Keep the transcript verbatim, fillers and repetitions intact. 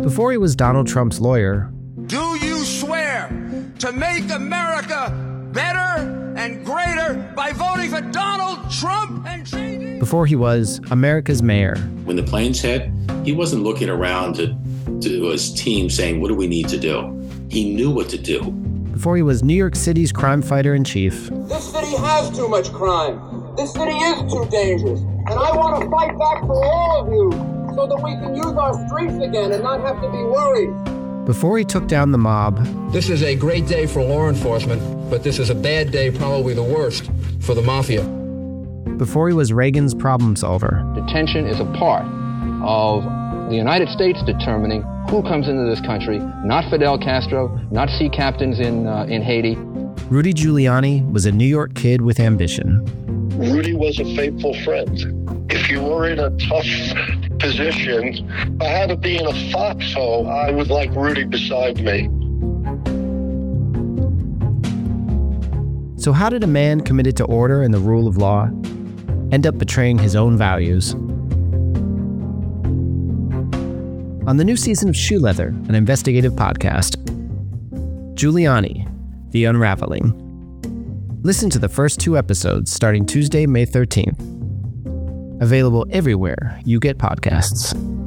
Before he was Donald Trump's lawyer, do you swear to make America better and greater by voting for Donald Trump and changing? Before he was America's mayor. When the planes hit, he wasn't looking around to, to his team saying, what do we need to do? He knew what to do. Before he was New York City's crime fighter-in-chief. This city has too much crime. This city is too dangerous. And I want to fight back for all of you so that we can use our streets again and not have to be worried. Before he took down the mob. This is a great day for law enforcement, but this is a bad day, probably the worst, for the mafia. Before he was Reagan's problem solver. Detention is a part of the United States determining who comes into this country, not Fidel Castro, not sea captains in uh, in Haiti. Rudy Giuliani was a New York kid with ambition. Rudy was a faithful friend. If you were in a tough position, I had to be in a foxhole. I would like Rudy beside me. So how did a man committed to order and the rule of law end up betraying his own values? On the new season of Shoe Leather, an investigative podcast, Giuliani, The Unraveling. Listen to the first two episodes starting Tuesday, May thirteenth. Available everywhere you get podcasts.